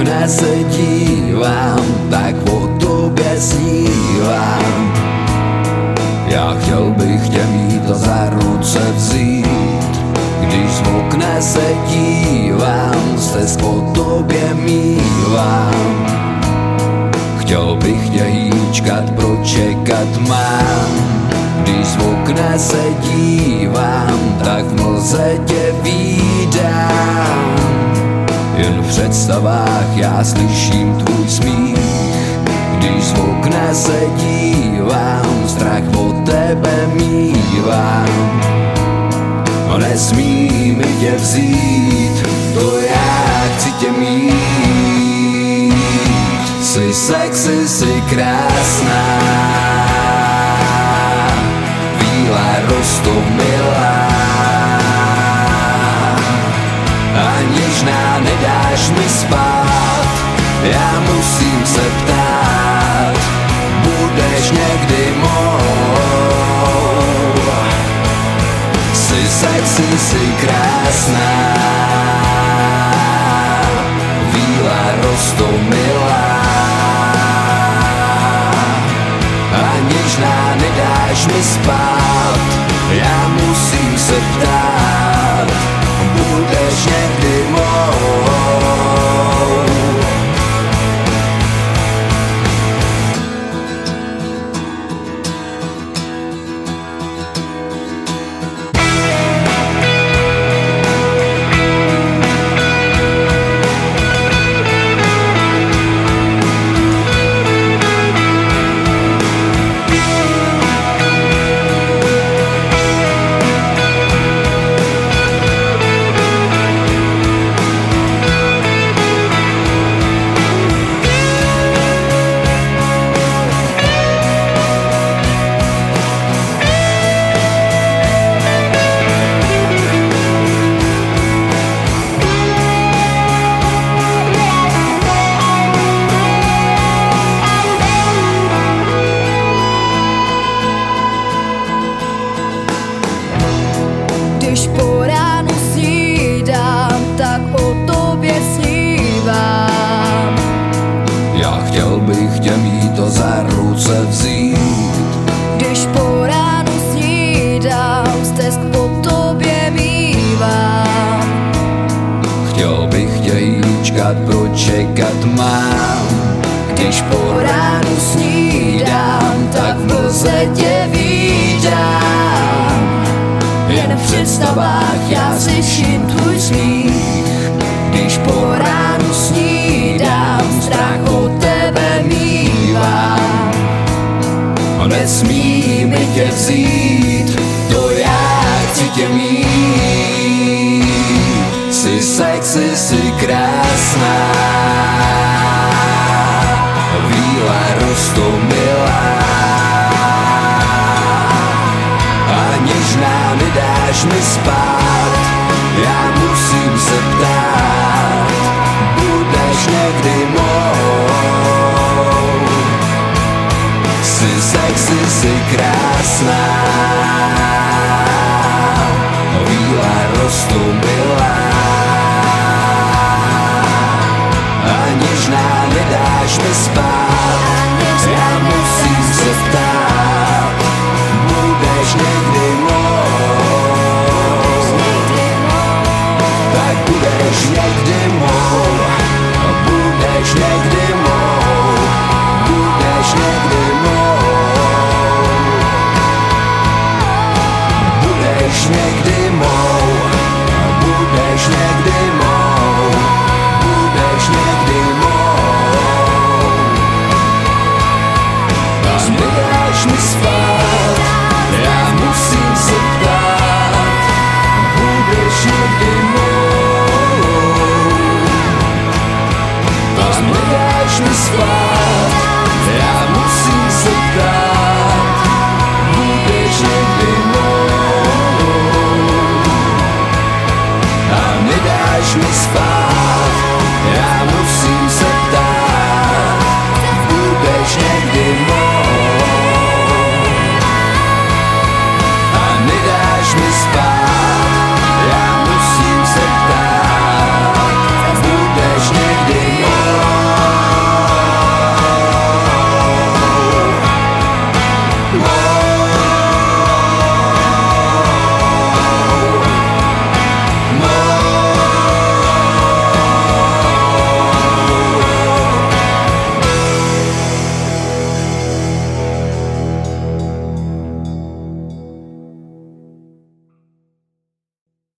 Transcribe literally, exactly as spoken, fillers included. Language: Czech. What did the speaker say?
okna se dívám, tak o tobě snívám. Já chtěl bych tě mít a za ruce vzít, když z okna se dívám, stezku po tobě mívám. Chtěl bych tě hýčkat, pročekat mám, když z okna se dívám, tak v mlze tě vídám. Jen v představách já slyším tvůj smích, když z okna se dívám, strach o tebe mívám. Nesmí mi tě vzít, to já chci tě mít. Jsi sexy, jsi krásná, bílá roztomilá a něžná, nedáš mi spát. Já musím se ptát, budeš někdy mou? Jsi sexy, jsi krásná, bílá roztomilá a něžná, nedáš mi spát. Já musím se ptát, budeš někdy mou? Když po ránu snídám, tak o tobě snívám. Já chtěl bych tě mít a za ruce vzít, Když po ránu snídám, stesk po tobě mívám. chtěl bych tě hýčkat, pročekat mám. Když po ránu snídám, tak v mlze tě vídám. Jen v představách já slyším tvůj smích. Když po ránu snídám, strach o tebe mívám. Nesmí mi tě vzít, to já chci tě mít. Jsi sexy, jsi krásná, bílá roztomilá a něžná, nedáš mi spát. Já musím se ptát, budeš někdy mou? Jsi sexy, jsi krásná, bílá roztomilá a něžná, nedáš mi spát. Já musím se ptát, budeš někdy mou? Tak budeš někdy mou, budeš někdy mou, budeš někdy mou, budeš někdy mou, budeš někdy mou, budeš někdy mou. A nedáš mi spát, já musím se ptát, budeš někdy mou? A nedáš mi spát,